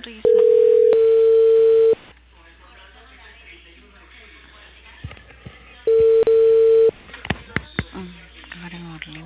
risa. Karen Orlin.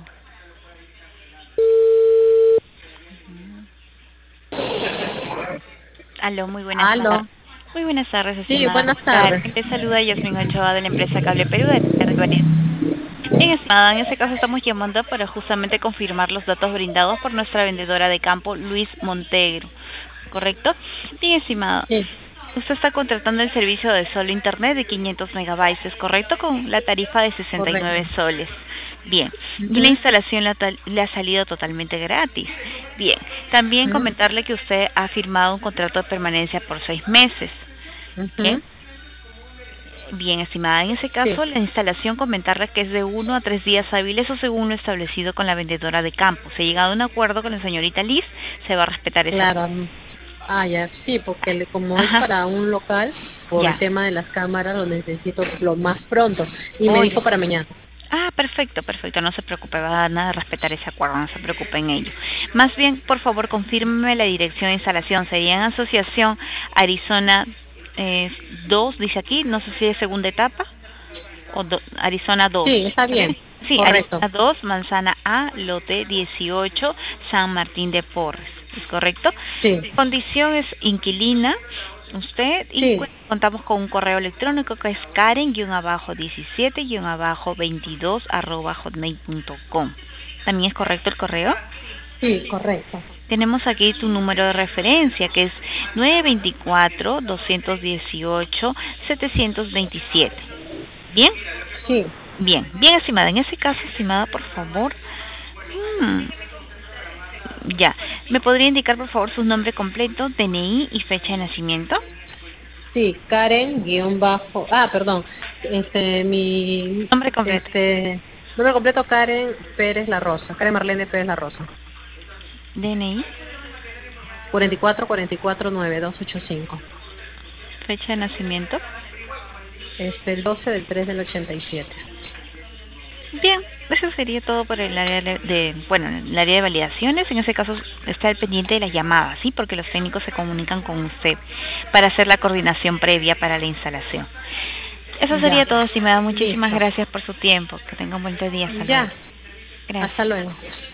Aló, muy buenas tardes. Aló. Muy buenas tardes, Sí, estimada buenas tardes. Karen. Te saluda Yasmin Ochoa de la empresa Cable Perú de Territorio. Bien, estimada, en este caso estamos llamando para justamente confirmar los datos brindados por nuestra vendedora de campo, Luis Montegro. ¿Correcto? Bien, estimada. Sí, Usted está contratando el servicio de solo internet de 500 megabytes, ¿es correcto? Con la tarifa de 69 correcto. soles. Bien. Y la Ujú, instalación le ha salido totalmente gratis. Bien. También ujú, comentarle que usted ha firmado un contrato de permanencia por 6 meses. Bien. ujú. Bien, estimada, en ese Sí, caso la instalación comentarle que es de 1 a 3 días hábiles o según lo establecido con la vendedora de campo. Si ha llegado a un acuerdo con la señorita Liz, se va a respetar ese claro. acuerdo. Ya, sí, porque como es Ajá, para un local, por el ya. tema de las cámaras, lo necesito lo más pronto. Y me Oye. dijo para mañana. Ah, perfecto, perfecto, no se preocupe, va a nada respetar ese acuerdo, no se preocupe en ello. Más bien, por favor, confírmeme la dirección de instalación. Sería en Asociación Arizona 2, dice aquí, no sé si es segunda etapa, o Arizona 2. Sí, está ¿Está bien? bien. Sí, Correcto. Arizona 2, Manzana A, lote 18, San Martín de Porres. ¿Es correcto? Sí, Condición es inquilina, usted, y sí, contamos con un correo electrónico que es karen-17-22@hotmail.com. ¿También es correcto el correo? sí, correcto. Tenemos aquí tu número de referencia que es 924-218-727. ¿Bien? Sí, Bien, bien, estimada. En ese caso, estimada, por favor. mm, ya. ¿Me podría indicar, por favor, su nombre completo, DNI y fecha de nacimiento? sí, Karen guión bajo. Perdón. Mi Nombre completo. nombre completo Karen Pérez La Rosa. Karen Marlene Pérez La Rosa. DNI, 44 44 9285. fecha de nacimiento. El 12 del 3 del 87. Bien, eso sería todo por el área bueno, el área de validaciones. En ese caso está al pendiente de las llamadas, ¿sí? Porque los técnicos se comunican con usted para hacer la coordinación previa para la instalación. Eso sería Ya, todo, estimada. Muchísimas listo. gracias por su tiempo. Que tenga un buen día. Hasta luego. Ya, Gracias. hasta luego.